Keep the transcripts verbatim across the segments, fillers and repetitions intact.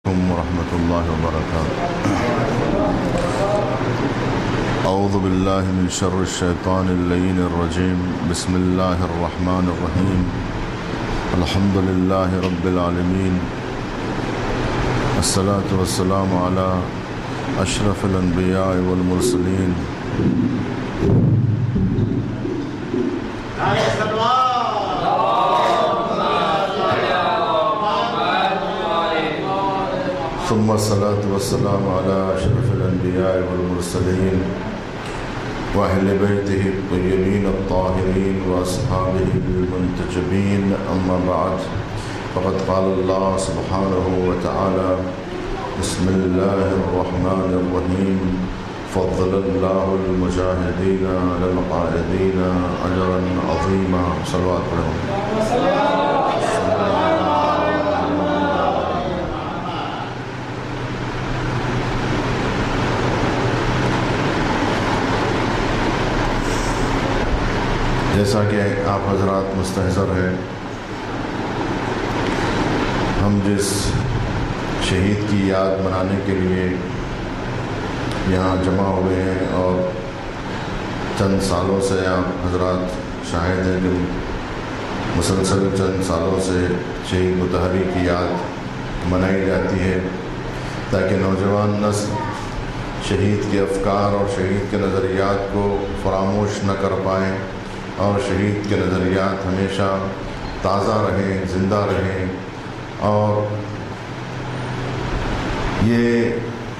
ورحمۃ اللہ وبرکاتہ۔ اعوذ باللہ من شر الشیطان اللعین الرجیم، بسم اللہ الرحمن الرحیم، الحمد للہ رب العالمین، الصلاۃ والسلام علی اشرف الانبیاء والمرسلین، ثم الصلاة والسلام على أشرف الأنبياء والمرسلين وأهل بيته الطيبين الطاهرين وأصحابه المنتجبين، أما بعد، فقد قال الله سبحانه وتعالى: بسم الله الرحمن الرحيم، فضل الله المجاهدين على القاعدين أجرا عظيما۔ صلوات پڑھو۔ جیسا کہ آپ حضرات مستحضر ہیں، ہم جس شہید کی یاد منانے کے لیے یہاں جمع ہوئے ہیں، اور چند سالوں سے آپ حضرات شاہد ہیں کہ مسلسل چند سالوں سے شہید مطہری کی یاد منائی جاتی ہے، تاکہ نوجوان نسل شہید کے افکار اور شہید کے نظریات کو فراموش نہ کر پائیں، اور شہید کے نظریات ہمیشہ تازہ رہیں، زندہ رہیں۔ اور یہ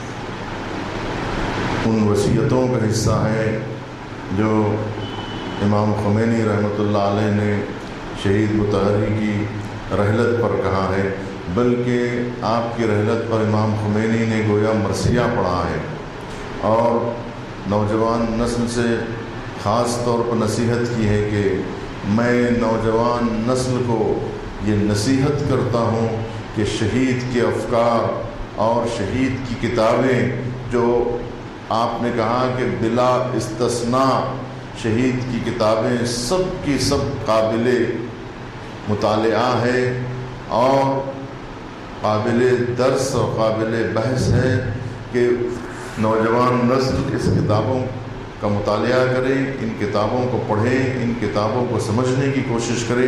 ان وصیتوں کا حصہ ہے جو امام خمینی رحمۃ اللہ علیہ نے شہید مطہری کی رحلت پر کہا ہے، بلکہ آپ کی رحلت پر امام خمینی نے گویا مرثیہ پڑھا ہے، اور نوجوان نسل سے خاص طور پر نصیحت کی ہے کہ میں نوجوان نسل کو یہ نصیحت کرتا ہوں کہ شہید کے افکار اور شہید کی کتابیں، جو آپ نے کہا کہ بلا استثناء شہید کی کتابیں سب کی سب قابل مطالعہ ہے اور قابل درس اور قابل بحث ہے، کہ نوجوان نسل اس کتابوں کا مطالعہ کرے، ان کتابوں کو پڑھے، ان کتابوں کو سمجھنے کی کوشش کرے۔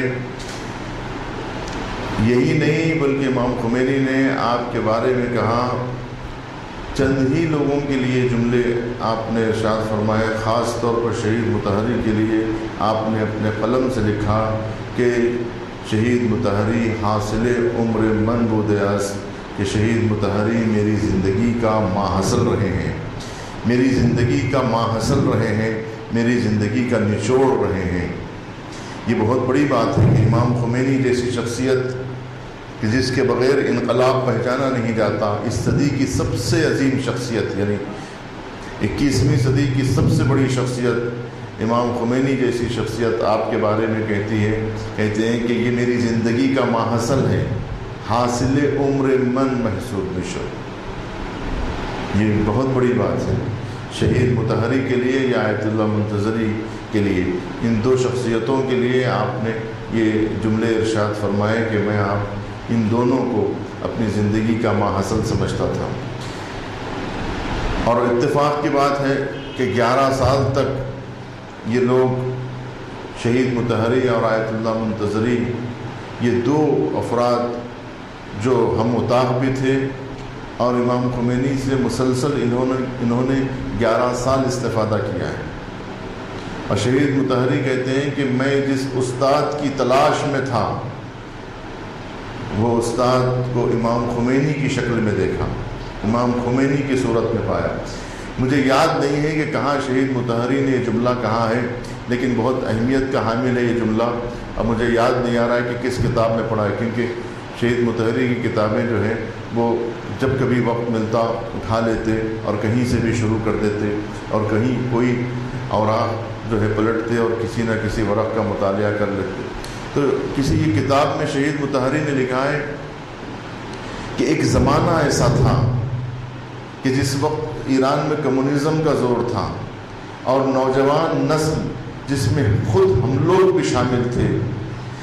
یہی نہیں بلکہ امام خمینی نے آپ کے بارے میں کہا، چند ہی لوگوں کے لیے جملے آپ نے ارشاد فرمائے، خاص طور پر شہید مطہری کے لیے آپ نے اپنے قلم سے لکھا کہ شہید مطہری حاصل عمر من بودیاس، کہ شہید مطہری میری زندگی کا ماحصل رہے ہیں، میری زندگی کا ماحصل رہے ہیں، میری زندگی کا نچوڑ رہے ہیں۔ یہ بہت بڑی بات ہے کہ امام خمینی جیسی شخصیت کہ جس کے بغیر انقلاب پہچانا نہیں جاتا، اس صدی کی سب سے عظیم شخصیت، یعنی اکیسویں صدی کی سب سے بڑی شخصیت امام خمینی جیسی شخصیت آپ کے بارے میں کہتی ہے کہتے ہیں کہ یہ میری زندگی کا ماحصل ہے، حاصل عمر من محسوب بشر۔ یہ بہت بڑی بات ہے شہید مطہری کے لیے یا آیت اللہ منتظری کے لیے، ان دو شخصیتوں کے لیے آپ نے یہ جملے ارشاد فرمائے کہ میں آپ ان دونوں کو اپنی زندگی کا ماحصل سمجھتا تھا۔ اور اتفاق کی بات ہے کہ گیارہ سال تک یہ لوگ شہید مطہری اور آیت اللہ منتظری، یہ دو افراد جو ہم اتاق بھی تھے، اور امام خمینی سے مسلسل انہوں نے انہوں نے گیارہ سال استفادہ کیا ہے۔ اور شہید مطہری کہتے ہیں کہ میں جس استاد کی تلاش میں تھا، وہ استاد کو امام خمینی کی شکل میں دیکھا، امام خمینی کی صورت میں پایا۔ مجھے یاد نہیں ہے کہ کہاں شہید مطہری نے یہ جملہ کہا ہے، لیکن بہت اہمیت کا حامل ہے یہ جملہ۔ اب مجھے یاد نہیں آ رہا ہے کہ کس کتاب میں پڑھا ہے، کیونکہ شہید مطہری کی کتابیں جو ہیں وہ جب کبھی وقت ملتا اٹھا لیتے اور کہیں سے بھی شروع کر دیتے، اور کہیں کوئی اوراق جو ہے پلٹتے اور کسی نہ کسی ورق کا مطالعہ کر لیتے۔ تو کسی کی کتاب میں شہید مطہری نے لکھا ہے کہ ایک زمانہ ایسا تھا کہ جس وقت ایران میں کمیونزم کا زور تھا، اور نوجوان نسل جس میں خود ہم لوگ بھی شامل تھے،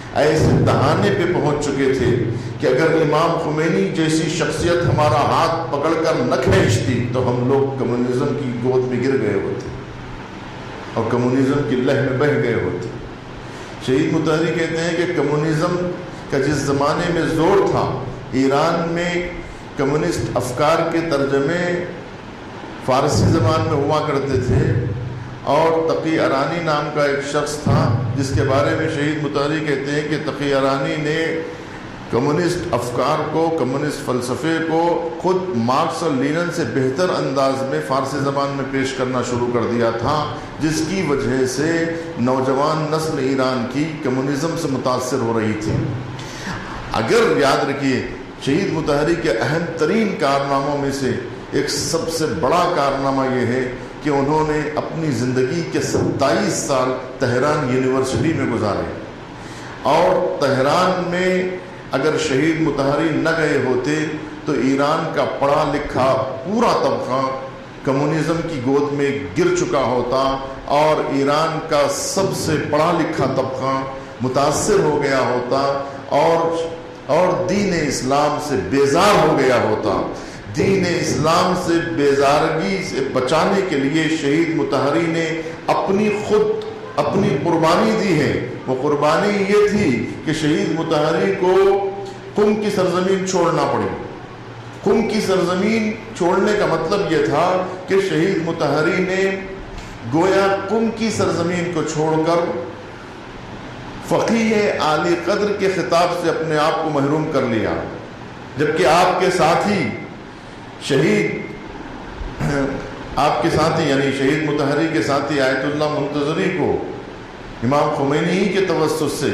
ایسے دہانے پہ پہنچ چکے تھے کہ اگر امام خمینی جیسی شخصیت ہمارا ہاتھ پکڑ کر نہ کھینچتی تو ہم لوگ کمیونزم کی گود میں گر گئے ہوتے اور کمیونزم کی لہر میں بہہ گئے ہوتے۔ شہید مطہری کہتے ہیں کہ کمیونزم کا جس زمانے میں زور تھا، ایران میں کمیونسٹ افکار کے ترجمے فارسی زبان میں ہوا کرتے تھے، اور تقی ارانی نام کا ایک شخص تھا جس کے بارے میں شہید مطہری کہتے ہیں کہ تقی ارانی نے کمیونسٹ افکار کو، کمیونسٹ فلسفے کو خود مارکس اور لینن سے بہتر انداز میں فارسی زبان میں پیش کرنا شروع کر دیا تھا، جس کی وجہ سے نوجوان نسل ایران کی کمیونزم سے متاثر ہو رہی تھی۔ اگر یاد رکھیے، شہید مطہری کے اہم ترین کارناموں میں سے ایک سب سے بڑا کارنامہ یہ ہے کہ انہوں نے اپنی زندگی کے ستائیس سال تہران یونیورسٹی میں گزارے، اور تہران میں اگر شہید مطہری نہ گئے ہوتے تو ایران کا پڑھا لکھا پورا طبقہ کمیونزم کی گود میں گر چکا ہوتا، اور ایران کا سب سے پڑھا لکھا طبقہ متاثر ہو گیا ہوتا، اور اور دین اسلام سے بیزار ہو گیا ہوتا۔ دین اسلام سے بیزارگی سے بچانے کے لیے شہید مطہری نے اپنی خود اپنی قربانی دی ہے۔ وہ قربانی یہ تھی کہ شہید مطہری کو قم کی سرزمین چھوڑنا پڑی۔ قم کی سرزمین چھوڑنے کا مطلب یہ تھا کہ شہید مطہری نے گویا قم کی سرزمین کو چھوڑ کر فقیہ عالی قدر کے خطاب سے اپنے آپ کو محروم کر لیا، جبکہ آپ کے ساتھی شہید آپ کے ساتھی یعنی شہید مطہری کے ساتھی آیت اللہ منتظری کو امام خمینی ہی کے توسط سے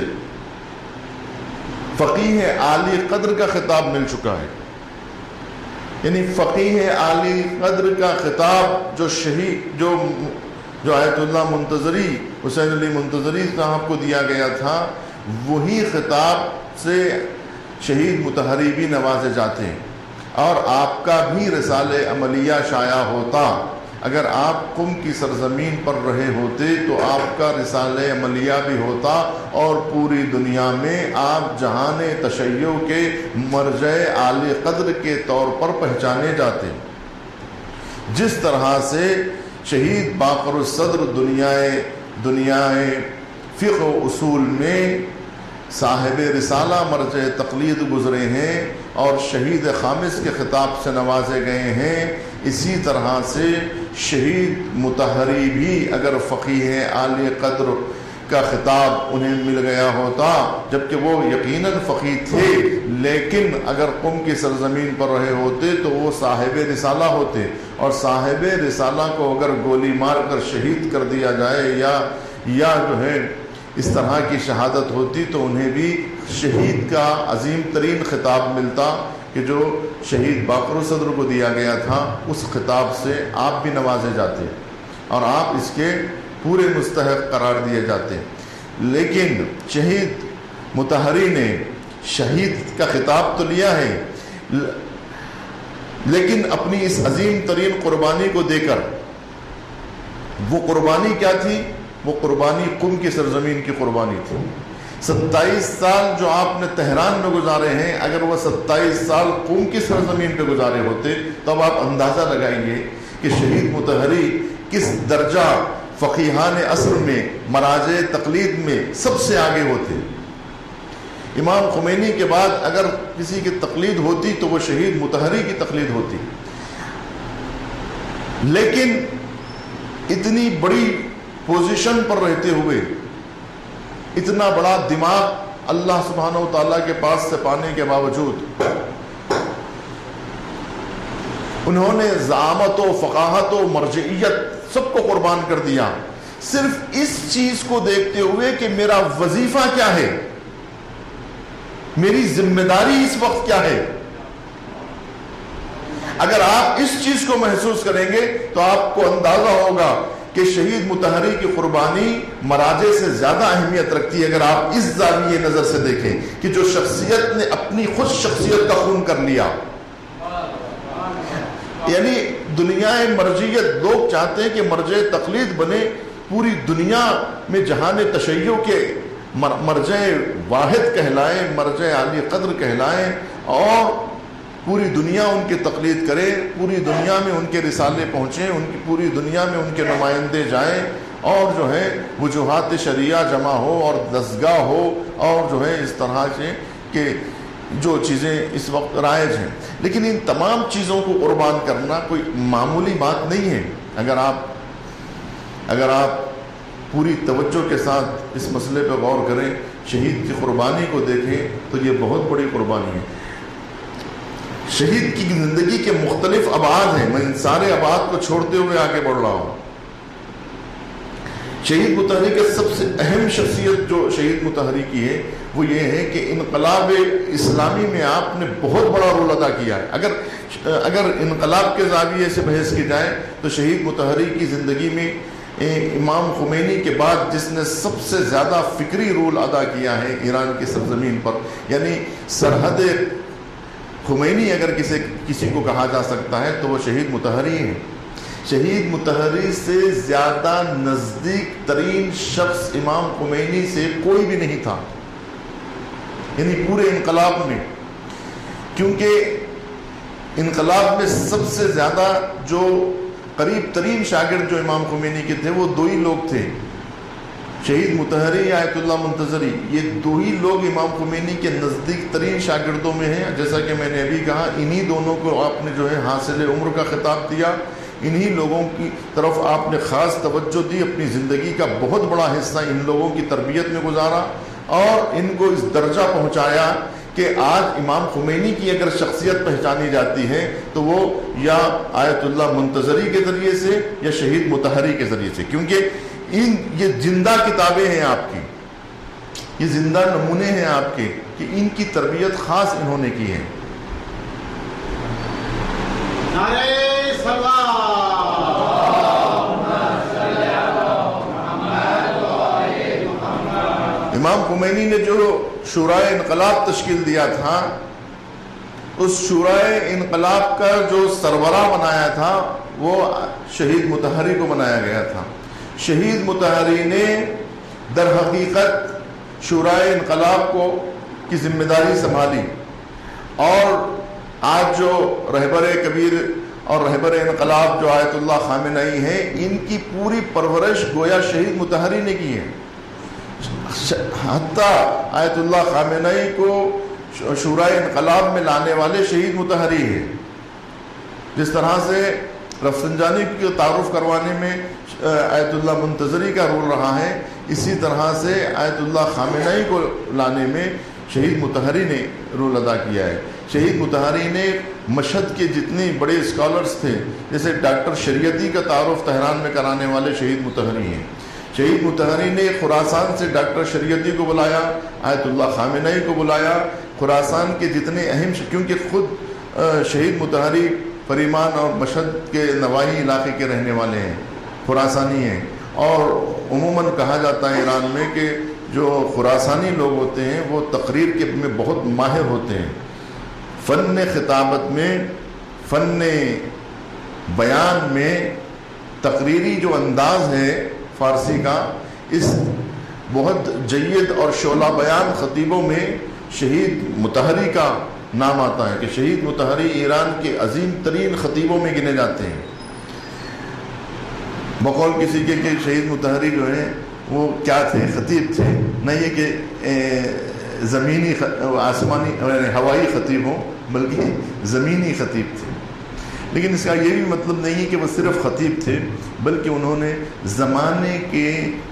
فقیہ عالی قدر کا خطاب مل چکا ہے۔ یعنی فقیہ عالی قدر کا خطاب جو شہید جو جو آیت اللہ منتظری حسین علی منتظری صاحب کو دیا گیا تھا، وہی خطاب سے شہید مطہری بھی نوازے جاتے ہیں، اور آپ کا بھی رسالہ عملیہ شائع ہوتا۔ اگر آپ قم کی سرزمین پر رہے ہوتے تو آپ کا رسالہ عملیہ بھی ہوتا، اور پوری دنیا میں آپ جہان تشیع کے مرجع عالی قدر کے طور پر پہچانے جاتے۔ جس طرح سے شہید باقر الصدر دنیائے دنیائے فقہ و اصول میں صاحب رسالہ مرجع تقلید گزرے ہیں اور شہید خامس کے خطاب سے نوازے گئے ہیں، اسی طرح سے شہید مطہری بھی اگر فقیہ عالی قدر کا خطاب انہیں مل گیا ہوتا، جبکہ وہ یقیناً فقیہ تھے، لیکن اگر قم کی سرزمین پر رہے ہوتے تو وہ صاحب رسالہ ہوتے، اور صاحب رسالہ کو اگر گولی مار کر شہید کر دیا جائے یا یا جو ہے اس طرح کی شہادت ہوتی تو انہیں بھی شہید کا عظیم ترین خطاب ملتا کہ جو شہید باقر الصدر کو دیا گیا تھا، اس خطاب سے آپ بھی نوازے جاتے اور آپ اس کے پورے مستحق قرار دیے جاتے۔ لیکن شہید مطہری نے شہید کا خطاب تو لیا ہے، لیکن اپنی اس عظیم ترین قربانی کو دے کر، وہ قربانی کیا تھی؟ وہ قربانی قم کی سرزمین کی قربانی تھی۔ ستائیس سال جو آپ نے تہران میں گزارے ہیں، اگر وہ ستائیس سال قم کی سرزمین پہ گزارے ہوتے تو اب آپ اندازہ لگائیں گے کہ شہید مطہری کس درجہ فقیہان عصر میں، مراجع تقلید میں سب سے آگے ہوتے۔ امام خمینی کے بعد اگر کسی کی تقلید ہوتی تو وہ شہید مطہری کی تقلید ہوتی، لیکن اتنی بڑی پوزیشن پر رہتے ہوئے، اتنا بڑا دماغ اللہ سبحانہ و تعالیٰ کے پاس سے پانے کے باوجود انہوں نے زعامت و فقاہت و مرجعیت سب کو قربان کر دیا، صرف اس چیز کو دیکھتے ہوئے کہ میرا وظیفہ کیا ہے، میری ذمہ داری اس وقت کیا ہے۔ اگر آپ اس چیز کو محسوس کریں گے تو آپ کو اندازہ ہوگا کہ شہید مطہری کی قربانی مراجع سے زیادہ اہمیت رکھتی ہے۔ اگر آپ اس زاویے نظر سے دیکھیں کہ جو شخصیت نے اپنی خود شخصیت کا خون کر لیا، یعنی دنیا مرجعیت، لوگ چاہتے ہیں کہ مرجع تقلید بنے، پوری دنیا میں جہان تشیع کے مرجع واحد کہلائیں، مرجع عالی قدر کہلائیں، اور پوری دنیا ان کی تقلید کرے، پوری دنیا میں ان کے رسالے پہنچیں، ان کی پوری دنیا میں ان کے نمائندے جائیں، اور جو ہے وجوہات شریعہ جمع ہو اور دستگاہ ہو، اور جو ہے اس طرح سے کہ جو چیزیں اس وقت رائج ہیں۔ لیکن ان تمام چیزوں کو قربان کرنا کوئی معمولی بات نہیں ہے۔ اگر آپ اگر آپ پوری توجہ کے ساتھ اس مسئلے پہ غور کریں، شہید کی قربانی کو دیکھیں، تو یہ بہت بڑی قربانی ہے۔ شہید کی زندگی کے مختلف ابعاد ہیں، میں ان سارے ابعاد کو چھوڑتے ہوئے آگے بڑھ رہا ہوں۔ شہید مطہری کے سب سے اہم شخصیت جو شہید مطہری کی ہے وہ یہ ہے کہ انقلاب اسلامی میں آپ نے بہت بڑا رول ادا کیا ہے۔ اگر اگر انقلاب کے زاویے سے بحث کی جائے تو شہید مطہری کی زندگی میں امام خمینی کے بعد جس نے سب سے زیادہ فکری رول ادا کیا ہے ایران کی سرزمین پر، یعنی سرحد خمینی اگر کسی کسی کو کہا جا سکتا ہے تو وہ شہید مطہری ہے۔ شہید مطہری سے زیادہ نزدیک ترین شخص امام خمینی سے کوئی بھی نہیں تھا، یعنی پورے انقلاب میں، کیونکہ انقلاب میں سب سے زیادہ جو قریب ترین شاگرد جو امام خمینی کے تھے وہ دو ہی لوگ تھے، شہید مطہری یا آیت اللہ منتظری۔ یہ دو ہی لوگ امام خمینی کے نزدیک ترین شاگردوں میں ہیں۔ جیسا کہ میں نے ابھی کہا، انہی دونوں کو آپ نے جو ہے حاصل عمر کا خطاب دیا، انہی لوگوں کی طرف آپ نے خاص توجہ دی، اپنی زندگی کا بہت بڑا حصہ ان لوگوں کی تربیت میں گزارا، اور ان کو اس درجہ پہنچایا کہ آج امام خمینی کی اگر شخصیت پہچانی جاتی ہے تو وہ یا آیت اللہ منتظری کے ذریعے سے یا شہید مطہری کے ذریعے سے، کیونکہ ان یہ زندہ کتابیں ہیں آپ کی، یہ زندہ نمونے ہیں آپ کے کہ ان کی تربیت خاص انہوں نے کی ہے۔ نعرہ صلوات، امام خمینی نے جو شورائے انقلاب تشکیل دیا تھا، اس شورائے انقلاب کا جو سربراہ بنایا تھا وہ شہید مطہری کو بنایا گیا تھا۔ شہید مطہری نے در حقیقت شورائے انقلاب کو کی ذمہ داری سنبھالی، اور آج جو رہبر کبیر اور رہبر انقلاب جو آیت اللہ خامنئی ہیں، ان کی پوری پرورش گویا شہید مطہری نے کی ہے۔ حتیٰ آیت اللہ خامنئی کو شورائے انقلاب میں لانے والے شہید مطہری ہے۔ جس طرح سے رفسنجانی کو تعارف کروانے میں آیت اللہ منتظری کا رول رہا ہے، اسی طرح سے آیت اللہ خامنئی کو لانے میں شہید مطہری نے رول ادا کیا ہے۔ شہید مطہری نے مشہد کے جتنے بڑے اسکالرز تھے، جیسے ڈاکٹر شریعتی کا تعارف تہران میں کرانے والے شہید مطہری ہیں۔ شہید مطہری نے خراسان سے ڈاکٹر شریعتی کو بلایا، آیت اللہ خامنئی کو بلایا، خراسان کے جتنے اہم، کیونکہ خود شہید مطہری فریمان اور مشہد کے نواحی علاقے کے رہنے والے ہیں، خراسانی ہیں، اور عموماً کہا جاتا ہے ایران میں کہ جو خراسانی لوگ ہوتے ہیں وہ تقریر کے میں بہت ماہر ہوتے ہیں، فن خطابت میں، فن بیان میں، تقریری جو انداز ہے فارسی کا، اس بہت جید اور شعلہ بیان خطیبوں میں شہید مطہری کا نام آتا ہے کہ شہید مطہری ایران کے عظیم ترین خطیبوں میں گنے جاتے ہیں۔ بقول کسی کے کہ شہید مطہری جو ہیں وہ کیا تھے، خطیب تھے، نہ یہ کہ زمینی آسمانی ہوائی خطیب ہوں، بلکہ زمینی خطیب تھے۔ لیکن اس کا یہ بھی مطلب نہیں ہے کہ وہ صرف خطیب تھے، بلکہ انہوں نے زمانے کے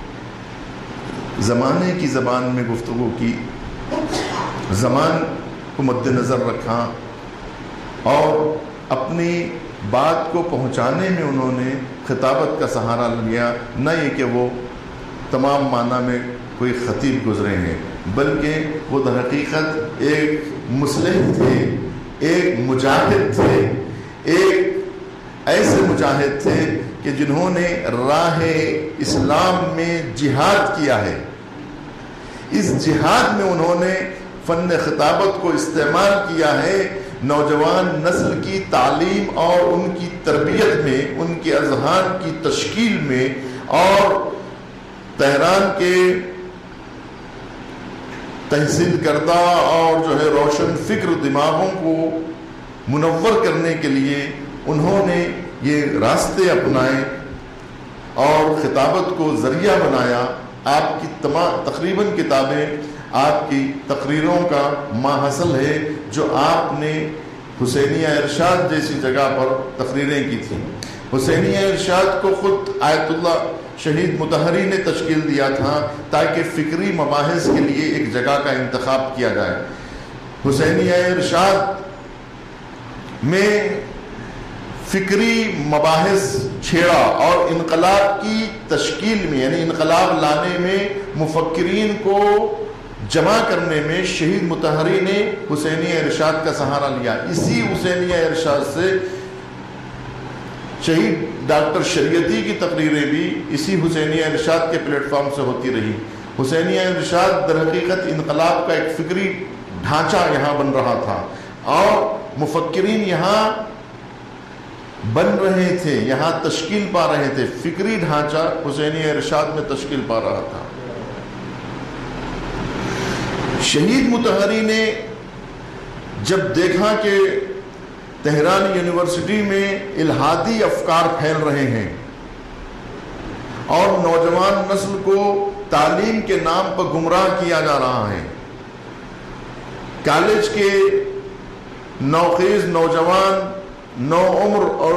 زمانے کی زبان میں گفتگو کی، زمان کو مد نظر رکھا، اور اپنی بات کو پہنچانے میں انہوں نے خطابت کا سہارا لیا، نہ یہ کہ وہ تمام معنی میں کوئی خطیب گزرے ہیں، بلکہ وہ در حقیقت ایک مصلح تھے، ایک مجاہد تھے، ایک ایسے مجاہد تھے کہ جنہوں نے راہ اسلام میں جہاد کیا ہے۔ اس جہاد میں انہوں نے فن خطابت کو استعمال کیا ہے نوجوان نسل کی تعلیم اور ان کی تربیت میں، ان کے اذہان کی تشکیل میں، اور تہران کے تحصیل کردہ اور جو ہے روشن فکر دماغوں کو منور کرنے کے لیے انہوں نے یہ راستے اپنائے اور خطابت کو ذریعہ بنایا. آپ کی تمام تقریباً کتابیں آپ کی تقریروں کا ماحصل ہے جو آپ نے حسینیہ ارشاد جیسی جگہ پر تقریریں کی تھیں. حسینیہ ارشاد کو خود آیت اللہ شہید مطہری نے تشکیل دیا تھا تاکہ فکری مباحث کے لیے ایک جگہ کا انتخاب کیا جائے. حسینیہ ارشاد میں فکری مباحث چھیڑا اور انقلاب کی تشکیل میں یعنی انقلاب لانے میں مفکرین کو جمع کرنے میں شہید مطہری نے حسینیہ ارشاد کا سہارا لیا. اسی حسینیہ ارشاد سے شہید ڈاکٹر شریعتی کی تقریریں بھی اسی حسینیہ ارشاد کے پلیٹ فارم سے ہوتی رہی. حسینیہ ارشاد در حقیقت انقلاب کا ایک فکری ڈھانچہ یہاں بن رہا تھا اور مفکرین یہاں بن رہے تھے, یہاں تشکیل پا رہے تھے. فکری ڈھانچہ حسینیہ ارشاد میں تشکیل پا رہا تھا. شہید مطہری نے جب دیکھا کہ تہران یونیورسٹی میں الہادی افکار پھیل رہے ہیں اور نوجوان نسل کو تعلیم کے نام پر گمراہ کیا جا رہا ہے, کالج کے نوخیز نوجوان نو عمر اور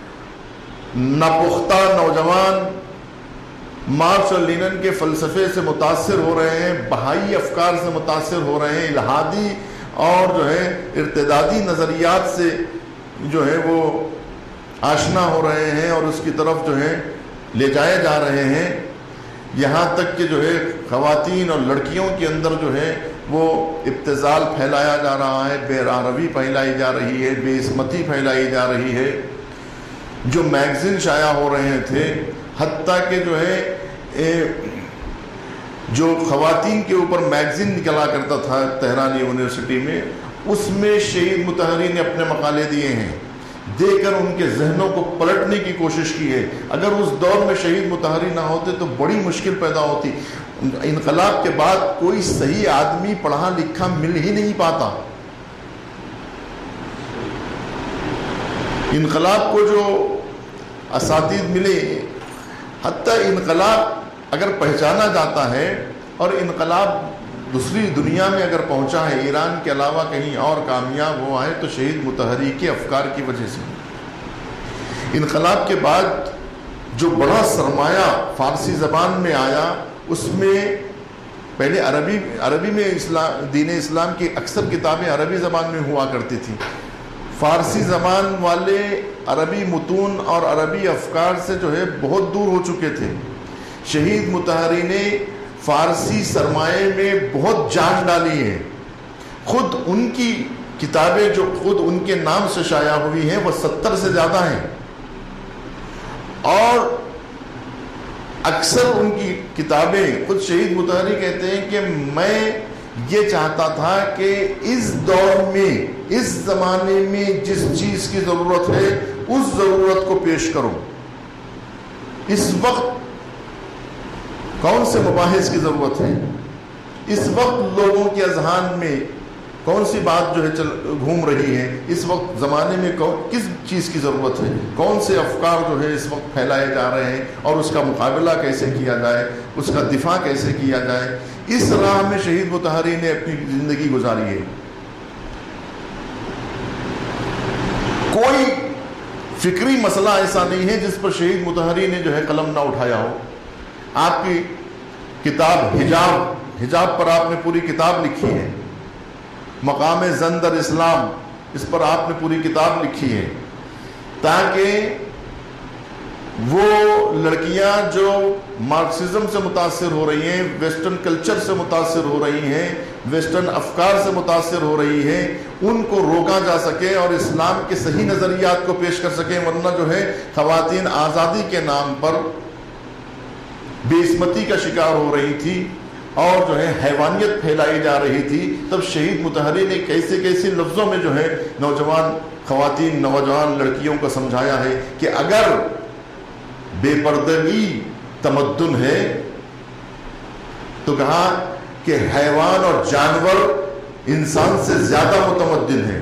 ناپختہ نوجوان مارکس اور لینن کے فلسفے سے متاثر ہو رہے ہیں, بہائی افکار سے متاثر ہو رہے ہیں, الہادی اور جو ہے ارتدادی نظریات سے جو ہے وہ آشنا ہو رہے ہیں اور اس کی طرف جو ہے لے جائے جا رہے ہیں. یہاں تک کہ جو ہے خواتین اور لڑکیوں کے اندر جو ہے وہ ابتذال پھیلایا جا رہا ہے, بے راہروی پھیلائی جا رہی ہے, بے عصمتی پھیلائی جا رہی ہے. جو میگزین شائع ہو رہے تھے, حتیٰ کہ جو ہے جو خواتین کے اوپر میگزین نکلا کرتا تھا تہران یونیورسٹی میں, اس میں شہید مطہری نے اپنے مقالے دیے ہیں, دے کر ان کے ذہنوں کو پلٹنے کی کوشش کی ہے. اگر اس دور میں شہید مطہری نہ ہوتے تو بڑی مشکل پیدا ہوتی. انقلاب کے بعد کوئی صحیح آدمی پڑھا لکھا مل ہی نہیں پاتا. انقلاب کو جو اساتید ملے, حتیٰ انقلاب اگر پہچانا جاتا ہے اور انقلاب دوسری دنیا میں اگر پہنچا ہے, ایران کے علاوہ کہیں اور کامیاب ہوا ہے, تو شہید مطہری کے افکار کی وجہ سے. انقلاب کے بعد جو بڑا سرمایہ فارسی زبان میں آیا, اس میں پہلے عربی عربی میں اسلام دین اسلام کی اکثر کتابیں عربی زبان میں ہوا کرتی تھیں. فارسی زبان والے عربی متون اور عربی افکار سے جو ہے بہت دور ہو چکے تھے. شہید مطہری نے فارسی سرمایے میں بہت جان ڈالی ہے. خود ان کی کتابیں جو خود ان کے نام سے شائع ہوئی ہیں وہ ستر سے زیادہ ہیں, اور اکثر ان کی کتابیں خود شہید مطہری کہتے ہیں کہ میں یہ چاہتا تھا کہ اس دور میں اس زمانے میں جس چیز کی ضرورت ہے اس ضرورت کو پیش کروں. اس وقت کون سے مباحث کی ضرورت ہے, اس وقت لوگوں کے اذہان میں کون سی بات جو ہے چل گھوم رہی ہے, اس وقت زمانے میں کس چیز کی ضرورت ہے, کون سے افکار جو ہے اس وقت پھیلائے جا رہے ہیں اور اس کا مقابلہ کیسے کیا جائے, اس کا دفاع کیسے کیا جائے. اس راہ میں شہید مطہری نے اپنی زندگی گزاری ہے. کوئی فکری مسئلہ ایسا نہیں ہے جس پر شہید مطہری نے جو ہے قلم نہ اٹھایا ہو. آپ کی کتاب حجاب حجاب پر آپ نے پوری کتاب لکھی ہے. مقام زن در اسلام, اس پر آپ نے پوری کتاب لکھی ہے, تاکہ وہ لڑکیاں جو مارکسزم سے متاثر ہو رہی ہیں, ویسٹرن کلچر سے متاثر ہو رہی ہیں, ویسٹرن افکار سے متاثر ہو رہی ہیں, ان کو روکا جا سکے اور اسلام کے صحیح نظریات کو پیش کر سکیں. ورنہ جو ہے خواتین آزادی کے نام پر بے عصمتی کا شکار ہو رہی تھی اور جو ہے حیوانیت پھیلائی جا رہی تھی. تب شہید مطہری نے کیسے کیسے لفظوں میں جو ہے نوجوان خواتین نوجوان لڑکیوں کو سمجھایا ہے کہ اگر بے پردگی تمدن ہے تو کہا کہ حیوان اور جانور انسان سے زیادہ متمدن ہیں.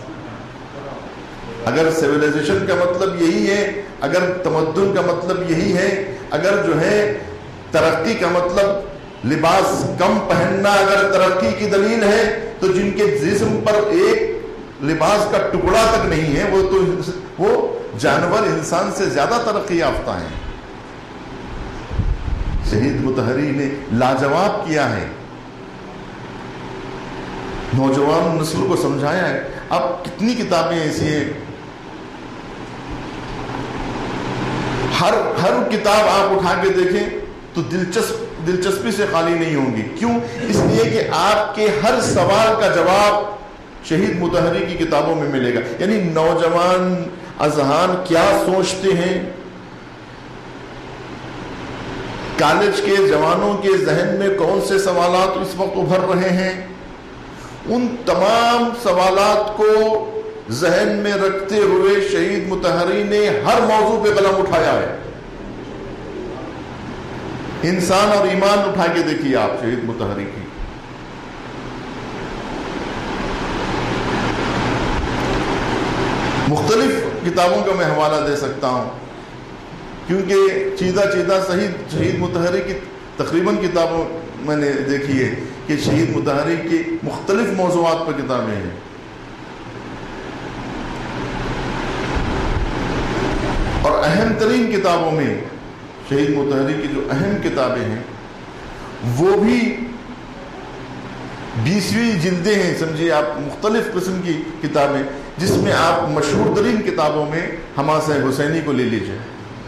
اگر سیویلائزیشن کا مطلب یہی ہے، اگر تمدن کا مطلب یہی ہے، اگر جو ہے ترقی کا مطلب لباس کم پہننا اگر ترقی کی دلیل ہے، تو جن کے جسم پر ایک لباس کا ٹکڑا تک نہیں ہے وہ تو وہ جانور انسان سے زیادہ ترقی یافتہ ہیں. شہید مطہری نے لاجواب کیا ہے، نوجوان نسل کو سمجھایا ہے. اب کتنی کتابیں ایسی ہیں، ہر ہر کتاب آپ اٹھا کے دیکھیں تو دلچسپ دلچسپی سے خالی نہیں ہوں گی. کیوں؟ اس لیے کہ آپ کے ہر سوال کا جواب شہید مطہری کی کتابوں میں ملے گا. یعنی نوجوان اذہان کیا سوچتے ہیں، کالج کے جوانوں کے ذہن میں کون سے سوالات اس وقت ابھر رہے ہیں، ان تمام سوالات کو ذہن میں رکھتے ہوئے شہید مطہری نے ہر موضوع پہ قلم اٹھایا ہے. انسان اور ایمان اٹھا کے دیکھیے آپ شہید مطہری کی. مختلف کتابوں کا میں حوالہ دے سکتا ہوں، کیونکہ چیدہ چیدہ شہید شہید مطہری کی تقریباً کتابوں میں نے دیکھی ہے کہ شہید مطہری کی مختلف موضوعات پر کتابیں ہیں. اور اہم ترین کتابوں میں شہید مطہری کی جو اہم کتابیں ہیں وہ بھی بیسویں جلدیں ہیں، سمجھیے آپ، مختلف قسم کی کتابیں، جس میں آپ مشہور ترین کتابوں میں حماسہ حسینی کو لے لیجئے.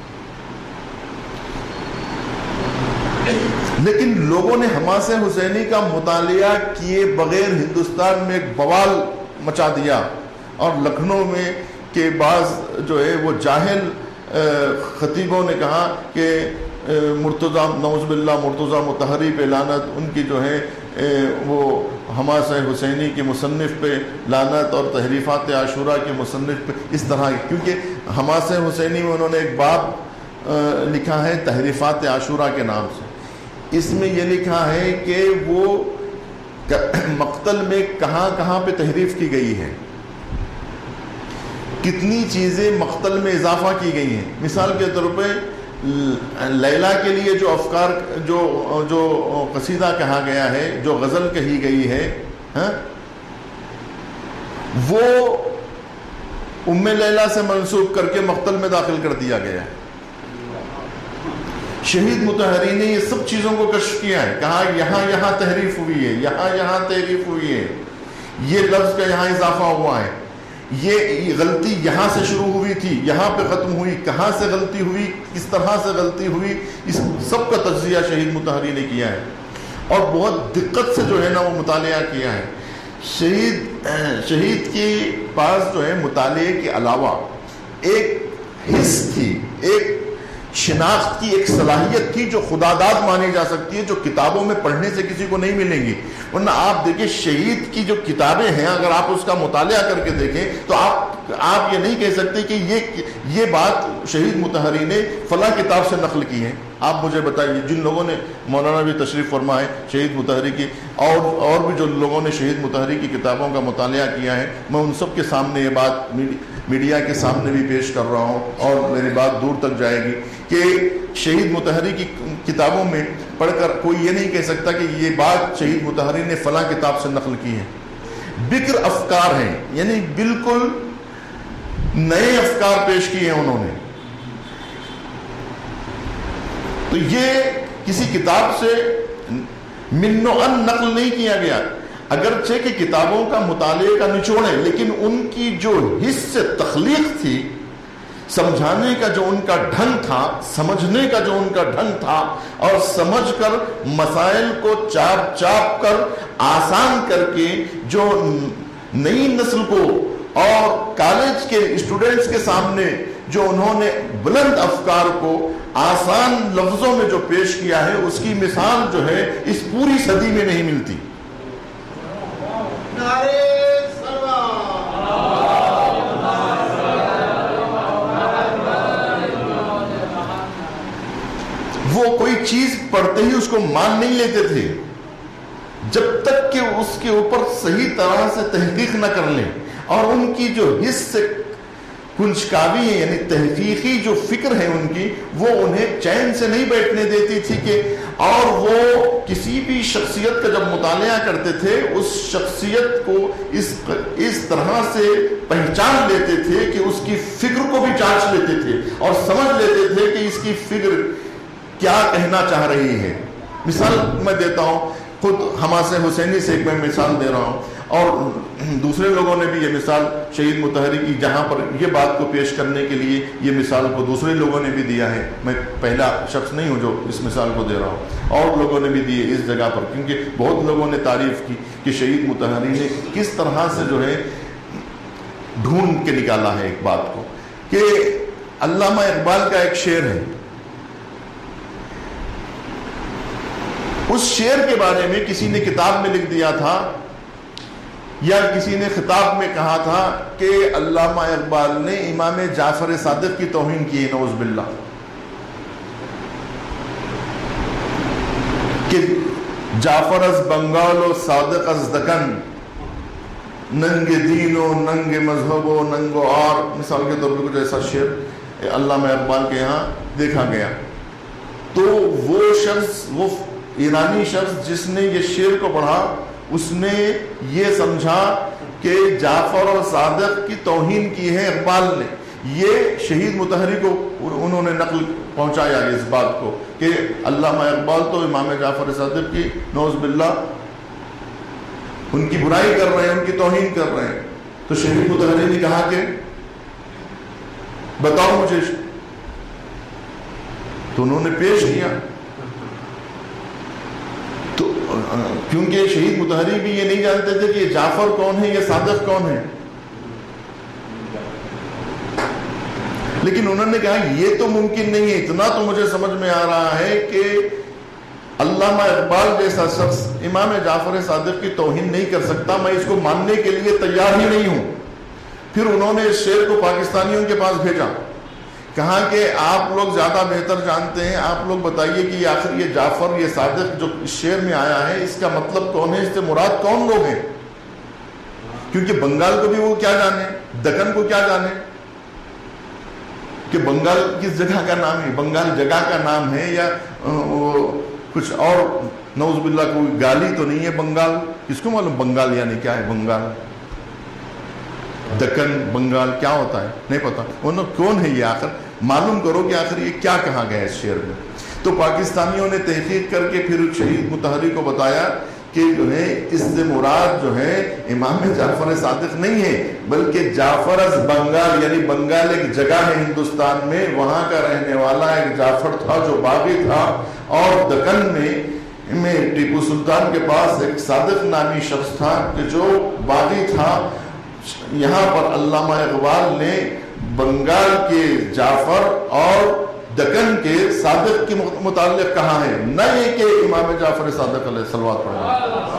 لیکن لوگوں نے حماسہ حسینی کا مطالعہ کیے بغیر ہندوستان میں ایک بوال مچا دیا، اور لکھنؤ میں کے بعض جو ہے وہ جاہل خطیبوں نے کہا کہ مرتضی نعوذ باللہ مرتضی مطہری پہ لعنت، ان کی جو ہے وہ حماسہ حسینی کے مصنف پہ لعنت، اور تحریفات عاشورہ کے مصنف پہ اس طرح، کیونکہ حماسہ حسینی میں انہوں نے ایک باب لکھا ہے تحریفات عاشورہ کے نام سے. اس میں یہ لکھا ہے کہ وہ مقتل میں کہاں کہاں پہ تحریف کی گئی ہے، کتنی چیزیں مقتل میں اضافہ کی گئی ہیں. مثال کے طور پہ لیلا کے لیے جو افکار جو جو قصیدہ کہا گیا ہے، جو غزل کہی گئی ہے، ہاں وہ ام لیلا سے منسوب کر کے مقتل میں داخل کر دیا گیا ہے. شہید مطہری نے یہ سب چیزوں کو کشف کیا ہے، کہا یہاں یہاں تحریف ہوئی ہے، یہاں یہاں تحریف ہوئی ہے، یہ لفظ کا یہاں اضافہ ہوا ہے، یہ غلطی یہاں سے شروع ہوئی تھی، یہاں پہ ختم ہوئی، کہاں سے غلطی ہوئی، کس طرح سے غلطی ہوئی، اس سب کا تجزیہ شہید مطہری نے کیا ہے، اور بہت دقت سے جو ہے نا وہ مطالعہ کیا ہے. شہید شہید کے پاس جو ہے مطالعے کے علاوہ ایک حس تھی، ایک شناخت کی ایک صلاحیت تھی جو خداداد مانی جا سکتی ہے، جو کتابوں میں پڑھنے سے کسی کو نہیں ملیں گی. ورنہ آپ دیکھیں شہید کی جو کتابیں ہیں، اگر آپ اس کا مطالعہ کر کے دیکھیں تو آپ آپ یہ نہیں کہہ سکتے کہ یہ یہ بات شہید مطہری نے فلاں کتاب سے نقل کی ہے. آپ مجھے بتائیے، جن لوگوں نے مولانا بھی تشریف فرما ہے شہید مطہری کی، اور اور بھی جو لوگوں نے شہید مطہری کی کتابوں کا مطالعہ کیا ہے، میں ان سب کے سامنے یہ بات میڈیا کے سامنے بھی پیش کر رہا ہوں، اور میری بات دور تک جائے گی کہ شہید مطہری کی کتابوں میں پڑھ کر کوئی یہ نہیں کہہ سکتا کہ یہ بات شہید مطہری نے فلاں کتاب سے نقل کی ہے. بکر افکار ہیں، یعنی بالکل نئے افکار پیش کیے ہیں انہوں نے. تو یہ کسی کتاب سے من و ان نقل نہیں کیا گیا، اگرچہ کہ کتابوں کا مطالعے کا نچوڑ ہے، لیکن ان کی جو حس سے تخلیق تھی، سمجھانے کا جو ان کا ڈھنگ تھا، سمجھنے کا جو ان کا ڈھنگ تھا، اور سمجھ کر مسائل کو چاپ چاپ کر آسان کر کے جو نئی نسل کو اور کالج کے اسٹوڈنٹس کے سامنے جو انہوں نے بلند افکار کو آسان لفظوں میں جو پیش کیا ہے، اس کی مثال جو ہے اس پوری صدی میں نہیں ملتی. وہ کوئی چیز پڑھتے ہی اس کو مان نہیں لیتے تھے، جب تک کہ اس کے اوپر صحیح طرح سے تحقیق نہ کر لیں، اور ان کی جو حص سے کنجکاوی ہے یعنی تحقیقی جو فکر ہے ان کی، وہ انہیں چین سے نہیں بیٹھنے دیتی تھی کہ اور وہ کسی بھی شخصیت کا جب مطالعہ کرتے تھے اس شخصیت کو اس اس طرح سے پہچان لیتے تھے کہ اس کی فکر کو بھی جانچ لیتے تھے اور سمجھ لیتے تھے کہ اس کی فکر کیا کہنا چاہ رہی ہے۔ مثال میں دیتا ہوں، خود حماسہ حسینی سے ایک میں مثال دے رہا ہوں، اور دوسرے لوگوں نے بھی یہ مثال شہید مطہری کی جہاں پر یہ بات کو پیش کرنے کے لیے یہ مثال کو دوسرے لوگوں نے بھی دیا ہے، میں پہلا شخص نہیں ہوں جو اس مثال کو دے رہا ہوں، اور لوگوں نے بھی دیے اس جگہ پر، کیونکہ بہت لوگوں نے تعریف کی کہ شہید مطہری نے کس طرح سے جو ہے ڈھونڈ کے نکالا ہے ایک بات کو، کہ علامہ اقبال کا ایک شعر ہے، اس شعر کے بارے میں کسی نے کتاب میں لکھ دیا تھا یا کسی نے خطاب میں کہا تھا کہ علامہ اقبال نے امام جعفر صادق کی توہین کی، نعوذ باللہ، کہ جعفر از بنگال و صادق از دکن، ننگ دین و ننگ مذہب و ننگ و آر، مثال کے طور پر کچھ ایسا شعر علامہ اقبال کے یہاں دیکھا گیا۔ تو وہ شخص، وہ ایرانی شخص جس نے یہ شعر کو پڑھا، اس نے یہ سمجھا کہ جعفر اور صادق کی توہین کی ہے اقبال نے۔ یہ شہید مطہری کو انہوں نے نقل پہنچایا اس بات کو کہ علامہ اقبال تو امام جعفر صادق کی نعوذ باللہ ان کی برائی کر رہے ہیں، ان کی توہین کر رہے ہیں۔ تو شہید مطہری نے کہا کہ بتاؤ مجھے، تو انہوں نے پیش کیا، تو کیونکہ شہید مطہری بھی یہ نہیں جانتے تھے کہ یہ جعفر کون ہے، یہ صادق کون ہے، لیکن انہوں نے کہا یہ تو ممکن نہیں ہے، اتنا تو مجھے سمجھ میں آ رہا ہے کہ علامہ اقبال جیسا شخص امام جعفر صادق کی توہین نہیں کر سکتا، میں اس کو ماننے کے لیے تیار ہی نہیں ہوں۔ پھر انہوں نے اس شعر کو پاکستانیوں کے پاس بھیجا، کہا کہ آپ لوگ زیادہ بہتر جانتے ہیں، آپ لوگ بتائیے کہ آخر یہ جعفر، یہ صادق جو اس شعر میں آیا ہے، اس کا مطلب کون ہے، اس سے مراد کون لوگ ہیں، کیونکہ بنگال کو بھی وہ کیا جانے، دکن کو کیا جانے کہ بنگال کس جگہ کا نام ہے، بنگال جگہ کا نام ہے یا وہ کچھ اور، نعوذ باللہ کوئی گالی تو نہیں ہے بنگال، کس کو معلوم بنگال یعنی کیا ہے، بنگال، دکن، بنگال کیا ہوتا ہے نہیں پتا، انہوں کون ہے یہ، آخر معلوم کرو کہ آخر یہ کیا کہا گیا ہے اس شعر میں۔ تو پاکستانیوں نے تحقیق کر کے پھر شہید مطہری کو بتایا کہ جو ہے اس سے مراد جو ہے امام جعفر صادق نہیں ہے، بلکہ جعفر از بنگال، یعنی بنگال ایک جگہ ہے ہندوستان میں، وہاں کا رہنے والا ایک جعفر تھا جو باغی تھا، اور دکن میں میں ٹیپو سلطان کے پاس ایک صادق نامی شخص تھا کہ جو باغی تھا۔ یہاں پر علامہ اقبال نے بنگال کے جعفر اور دکن کے صادق کے متعلق کہا ہے، نہ یہ کہ امام جعفر صادق علیہ صلوات پڑھا۔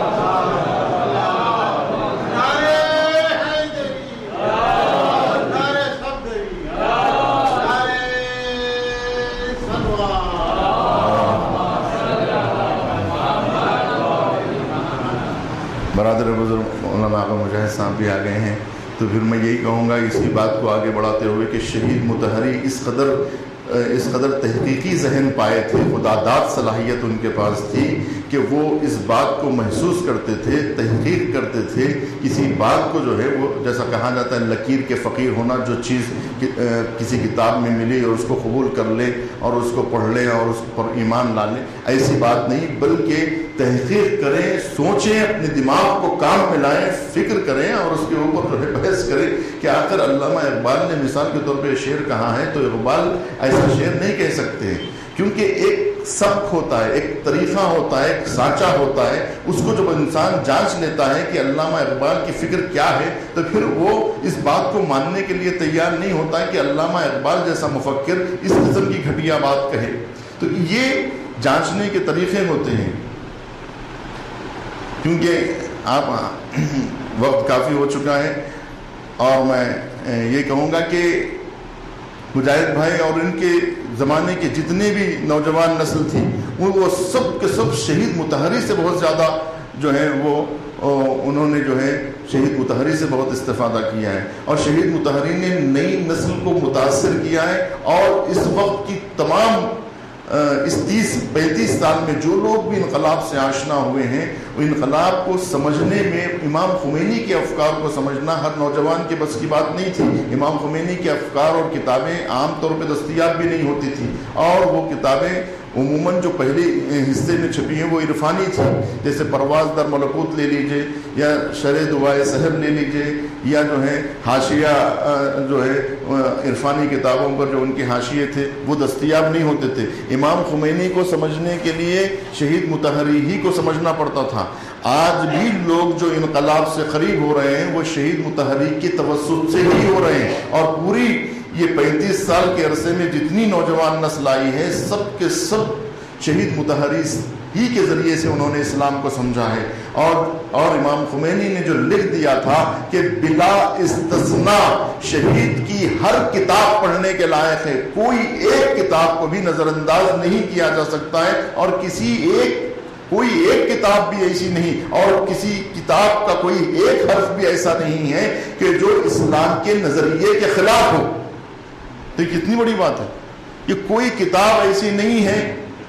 برادر بزرگ مولانا آغا مجاہد صاحب بھی آ گئے ہیں، تو پھر میں یہی کہوں گا اسی بات کو آگے بڑھاتے ہوئے کہ شہید مطہری اس قدر اس قدر تحقیقی ذہن پائے تھے، خدا داد صلاحیت ان کے پاس تھی کہ وہ اس بات کو محسوس کرتے تھے، تحقیق کرتے تھے، کسی بات کو جو ہے وہ جیسا کہا جاتا ہے لکیر کے فقیر ہونا، جو چیز کسی کتاب میں ملی اور اس کو قبول کر لے اور اس کو پڑھ لیں اور اس پر ایمان لا لیں، ایسی بات نہیں، بلکہ تحقیق کریں، سوچیں، اپنے دماغ کو کام میں لائیں، فکر کریں اور اس کے اوپر جو ہے بحث کریں کہ آخر علامہ اقبال نے مثال کے طور پہ شعر کہا ہے، تو اقبال ایسا شعر نہیں کہہ سکتے، کیونکہ ایک سبق ہوتا ہے، ایک طریقہ ہوتا ہے، ایک سانچہ ہوتا ہے، اس کو جب انسان جانچ لیتا ہے کہ علامہ اقبال کی فکر کیا ہے، تو پھر وہ اس بات کو ماننے کے لیے تیار نہیں ہوتا ہے کہ علامہ اقبال جیسا مفکر اس قسم کی گھٹیا بات کہے۔ تو یہ جانچنے کے طریقے ہوتے ہیں، کیونکہ آپ وقت کافی ہو چکا ہے، اور میں یہ کہوں گا کہ مجاہد بھائی اور ان کے زمانے کے جتنے بھی نوجوان نسل تھی وہ سب کے سب شہید مطہری سے بہت زیادہ جو ہے وہ انہوں نے جو ہے شہید مطہری سے بہت استفادہ کیا ہے، اور شہید مطہری نے نئی نسل کو متاثر کیا ہے، اور اس وقت کی تمام اس تیس پینتیس سال میں جو لوگ بھی انقلاب سے آشنا ہوئے ہیں، وہ انقلاب کو سمجھنے میں امام خمینی کے افکار کو سمجھنا ہر نوجوان کے بس کی بات نہیں تھی۔ امام خمینی کے افکار اور کتابیں عام طور پہ دستیاب بھی نہیں ہوتی تھی، اور وہ کتابیں عموماً جو پہلے حصے میں چھپی ہیں وہ عرفانی تھی، جیسے پرواز در ملکوت لے لیجئے، یا شرح دعائے سحر لے لیجئے، یا جو ہے حاشیہ جو ہے عرفانی کتابوں پر جو ان کے حاشیے تھے وہ دستیاب نہیں ہوتے تھے۔ امام خمینی کو سمجھنے کے لیے شہید مطہری ہی کو سمجھنا پڑتا تھا۔ آج بھی لوگ جو انقلاب سے قریب ہو رہے ہیں وہ شہید مطہری کے توسط سے ہی ہو رہے ہیں، اور پوری یہ پینتیس سال کے عرصے میں جتنی نوجوان نسل آئی ہے سب کے سب شہید مطہری ہی کے ذریعے سے انہوں نے اسلام کو سمجھا ہے۔ اور اور امام خمینی نے جو لکھ دیا تھا کہ بلا استثناء شہید کی ہر کتاب پڑھنے کے لائق ہے، کوئی ایک کتاب کو بھی نظر انداز نہیں کیا جا سکتا ہے، اور کسی ایک کوئی ایک کتاب بھی ایسی نہیں، اور کسی کتاب کا کوئی ایک حرف بھی ایسا نہیں ہے کہ جو اسلام کے نظریے کے خلاف ہو۔ تو کتنی بڑی بات ہے کہ کوئی کتاب ایسی نہیں ہے۔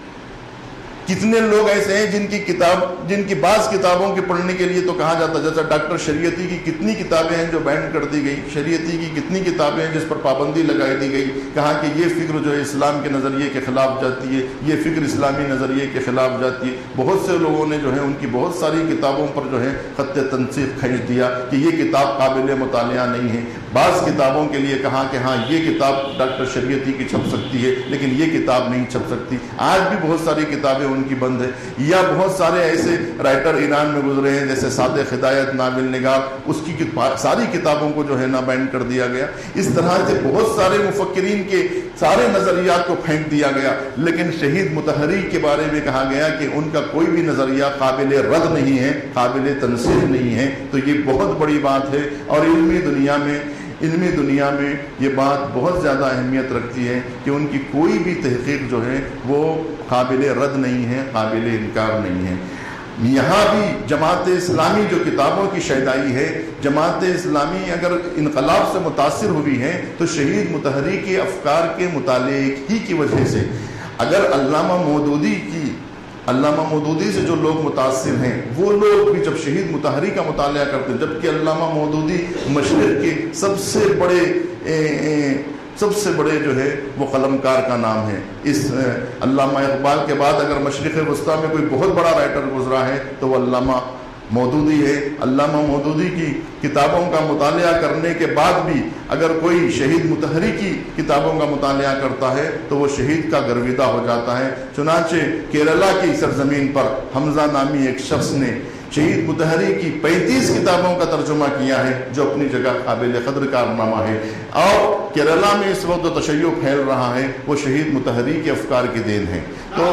کتنے لوگ ایسے ہیں جن کی کتاب جن کی بعض کتابوں کے پڑھنے کے لیے تو کہا جاتا ہے، جیسا ڈاکٹر شریعتی کی کتنی کتابیں ہیں جو بین کر دی گئی، شریعتی کی کتنی کتابیں ہیں جس پر پابندی لگائی دی گئی، کہا کہ یہ فکر جو ہے اسلام کے نظریے کے خلاف جاتی ہے، یہ فکر اسلامی نظریے کے خلاف جاتی ہے۔ بہت سے لوگوں نے جو ہے ان کی بہت ساری کتابوں پر جو ہے خط تنسیخ کھینچ دیا کہ یہ کتاب قابل مطالعہ نہیں ہے۔ بعض کتابوں کے لیے کہا کہ ہاں یہ کتاب ڈاکٹر شریعتی کی چھپ سکتی ہے لیکن یہ کتاب نہیں چھپ سکتی۔ آج بھی بہت ساری کتابیں ان کی بند ہے، یا بہت سارے ایسے رائٹر ایران میں گزرے ہیں جیسے صادق ہدایت ناول نگار، اس کی ساری کتابوں کو جو ہے نا بینڈ کر دیا گیا۔ اس طرح سے بہت سارے مفکرین کے سارے نظریات کو پھینک دیا گیا، لیکن شہید مطہری کے بارے میں کہا گیا کہ ان کا کوئی بھی نظریہ قابل رد نہیں ہے، قابل تنسیخ نہیں ہے۔ تو یہ بہت بڑی بات ہے، اور علمی دنیا میں علمی دنیا میں یہ بات بہت زیادہ اہمیت رکھتی ہے کہ ان کی کوئی بھی تحقیق جو ہے وہ قابل رد نہیں ہے، قابل انکار نہیں ہے۔ یہاں بھی جماعت اسلامی جو کتابوں کی شیدائی ہے، جماعت اسلامی اگر انقلاب سے متاثر ہوئی ہے تو شہید مطہری کے افکار کے مطالعے ہی کی وجہ سے۔ اگر علامہ مودودی کی علامہ مودودی سے جو لوگ متاثر ہیں وہ لوگ بھی جب شہید مطہری کا مطالعہ کرتے ہیں، جبکہ علامہ مودودی مشرق کے سب سے بڑے اے اے سب سے بڑے جو ہے وہ قلمکار کا نام ہے۔ اس علامہ اقبال کے بعد اگر مشرق وسطیٰ میں کوئی بہت بڑا رائٹر گزرا ہے تو وہ علامہ مودودی ہے۔ علامہ مودودی کی کتابوں کا مطالعہ کرنے کے بعد بھی اگر کوئی شہید مطہری کی کتابوں کا مطالعہ کرتا ہے تو وہ شہید کا گرویدہ ہو جاتا ہے۔ چنانچہ کیرلا کی سرزمین پر حمزہ نامی ایک شخص نے شہید مطہری کی پینتیس کتابوں کا ترجمہ کیا ہے، جو اپنی جگہ قابل قدر کارنامہ ہے۔ اور کیرلا میں اس وقت جو تشیع پھیل رہا ہے وہ شہید مطہری کے افکار کی دین ہے۔ تو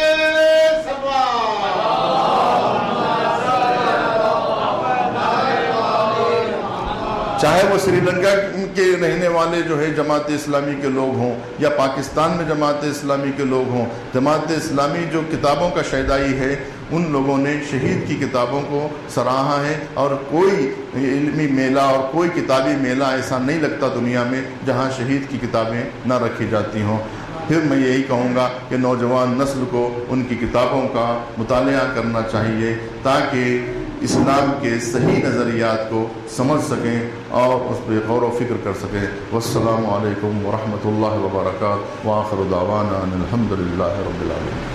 چاہے وہ سری لنکا کے رہنے والے جو ہے جماعت اسلامی کے لوگ ہوں یا پاکستان میں جماعت اسلامی کے لوگ ہوں، جماعت اسلامی جو کتابوں کا شیدائی ہے ان لوگوں نے شہید کی کتابوں کو سراہا ہے، اور کوئی علمی میلہ اور کوئی کتابی میلہ ایسا نہیں لگتا دنیا میں جہاں شہید کی کتابیں نہ رکھی جاتی ہوں۔ پھر میں یہی کہوں گا کہ نوجوان نسل کو ان کی کتابوں کا مطالعہ کرنا چاہیے تاکہ اسلام کے صحیح نظریات کو سمجھ سکیں اور اس پہ غور و فکر کر سکیں۔ والسلام علیکم ورحمۃ اللہ وبرکاتہ، وآخر دعوانا ان الحمد للہ رب العالمین۔